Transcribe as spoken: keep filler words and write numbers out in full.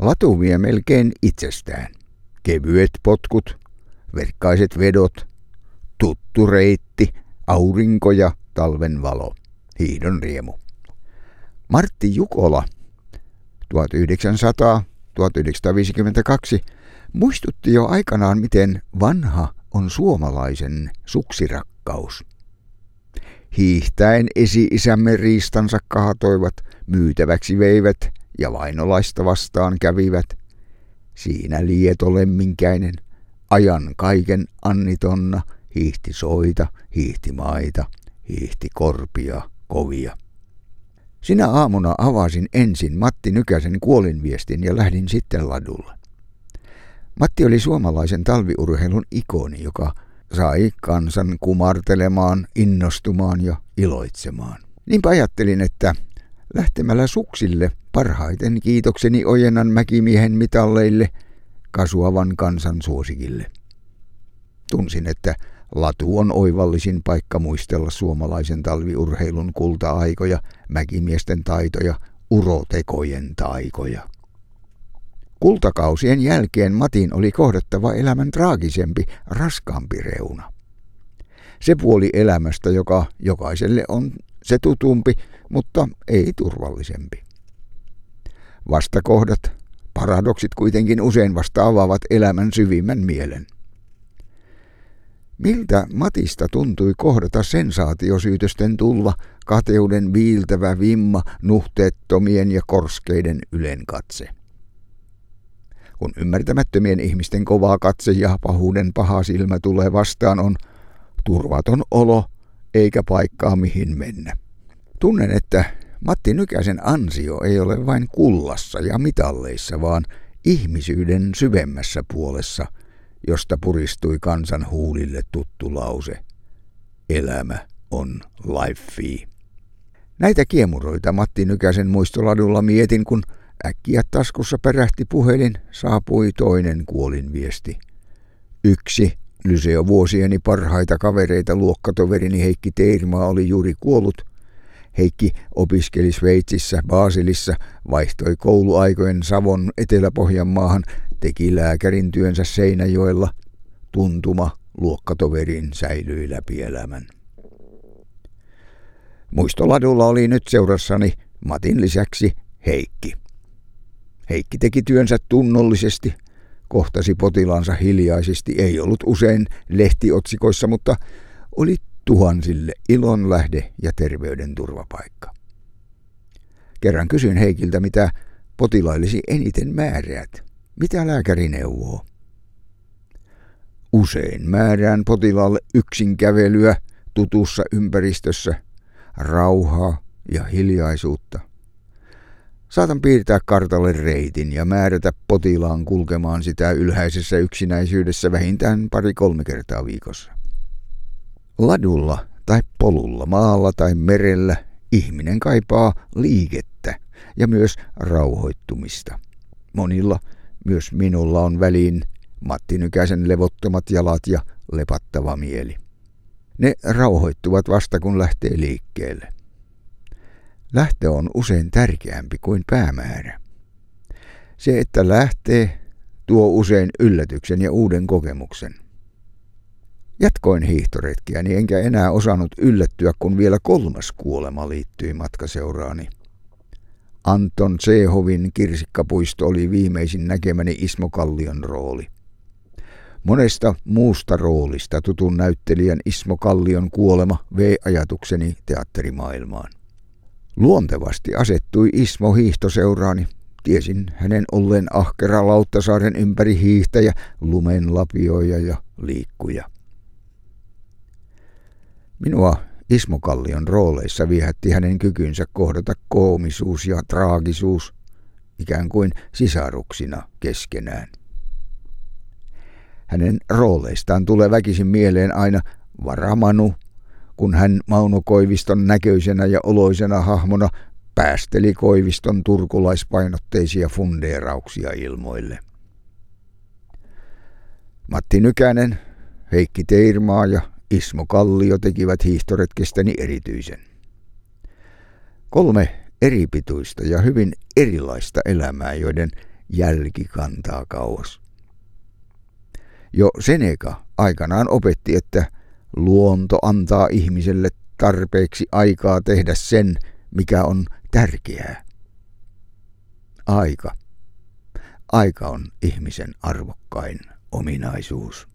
Latu vie melkein itsestään. Kevyet potkut, verkkaiset vedot, tuttu reitti, aurinko ja talven valo, hiihdon riemu. Martti Jukola tuhatyhdeksänsataa tuhatyhdeksänsataaviisikymmentäkaksi muistutti jo aikanaan, miten vanha on suomalaisen suksirakkaus. Hiihtäen esi-isämme riistansa kaatoivat, myytäväksi veivät ja vainolaista vastaan kävivät. Siinä lieto lemminkäinen, ajan kaiken annitonna, hiihti soita, hiihti maita, hiihti korpia, kovia. Sinä aamuna avasin ensin Matti Nykäsen kuolinviestin ja lähdin sitten ladulle. Matti oli suomalaisen talviurheilun ikoni, joka sai kansan kumartelemaan, innostumaan ja iloitsemaan. Niinpä ajattelin, että lähtemällä suksille parhaiten kiitokseni ojennan mäkimiehen mitalleille, kasuavan kansan suosikille. Tunsin, että latu on oivallisin paikka muistella suomalaisen talviurheilun kulta-aikoja, mäkimiesten taitoja, urotekojen taikoja. Kultakausien jälkeen Matin oli kohdattava elämän traagisempi, raskaampi reuna. Se puoli elämästä, joka jokaiselle on se tutumpi, mutta ei turvallisempi. Vastakohdat, paradoksit kuitenkin usein vasta avaavat elämän syvimmän mielen. Miltä Matista tuntui kohdata sensaatiosyytösten tulva, kateuden viiltävä vimma, nuhteettomien ja korskeiden ylenkatse? Kun ymmärtämättömien ihmisten kovaa katse ja pahuuden paha silmä tulee vastaan, on turvaton olo eikä paikkaa mihin mennä. Tunnen, että Matti Nykäsen ansio ei ole vain kullassa ja mitalleissa, vaan ihmisyyden syvemmässä puolessa, josta puristui kansan huulille tuttu lause: elämä on lifea. Näitä kiemuroita Matti Nykäsen muistoladulla mietin, kun äkkiä taskussa pärähti puhelin, saapui toinen kuolinviesti. Yksi lyseo-vuosieni parhaita kavereita, luokkatoverini Heikki Teirmaa, oli juuri kuollut. Heikki opiskeli Sveitsissä, Baselissa, vaihtoi kouluaikojen Savon Etelä-Pohjanmaahan, teki lääkärin työnsä Seinäjoella. Tuntuma luokkatoverin säilyi läpi elämän. Muistoladulla oli nyt seurassani Matin lisäksi Heikki. Heikki teki työnsä tunnollisesti, kohtasi potilaansa hiljaisesti, ei ollut usein lehtiotsikoissa, mutta oli tuhansille ilon lähde ja terveyden turvapaikka. Kerran kysyin Heikiltä, mitä potilaillesi eniten määräät. Mitä lääkäri neuvoo? Usein määrään potilaalle yksin kävelyä tutussa ympäristössä, rauhaa ja hiljaisuutta. Saatan piirtää kartalle reitin ja määrätä potilaan kulkemaan sitä ylhäisessä yksinäisyydessä vähintään pari-kolme kertaa viikossa. Ladulla tai polulla, maalla tai merellä ihminen kaipaa liikettä ja myös rauhoittumista. Monilla, myös minulla, on väliin Matti Nykäsen levottomat jalat ja lepattava mieli. Ne rauhoittuvat vasta kun lähtee liikkeelle. Lähtö on usein tärkeämpi kuin päämäärä. Se, että lähtee, tuo usein yllätyksen ja uuden kokemuksen. Jatkoin hiihtoretkiäni, enkä enää osannut yllättyä, kun vielä kolmas kuolema liittyi matkaseuraani. Anton Tsehovin Kirsikkapuisto oli viimeisin näkemäni Ismo Kallion rooli. Monesta muusta roolista tutun näyttelijän Ismo Kallion kuolema vei ajatukseni teatterimaailmaan. Luontevasti asettui Ismo hiihtoseuraani. Tiesin hänen olleen ahkera Lauttasaaren ympäri hiihtäjä, lumenlapioija ja liikkuja. Minua Ismo Kallion rooleissa viehätti hänen kykynsä kohdata koomisuus ja traagisuus, ikään kuin sisaruksina keskenään. Hänen rooleistaan tulee väkisin mieleen aina Varamanu, kun hän Mauno Koiviston näköisenä ja oloisena hahmona päästeli Koiviston turkulaispainotteisia fundeerauksia ilmoille. Matti Nykänen, Heikki Teirmaa ja Ismo Kallio tekivät hiihtoretkestäni erityisen. Kolme eripituista ja hyvin erilaista elämää, joiden jälki kantaa kauas. Jo Seneca aikanaan opetti, että luonto antaa ihmiselle tarpeeksi aikaa tehdä sen, mikä on tärkeää. Aika. Aika on ihmisen arvokkain ominaisuus.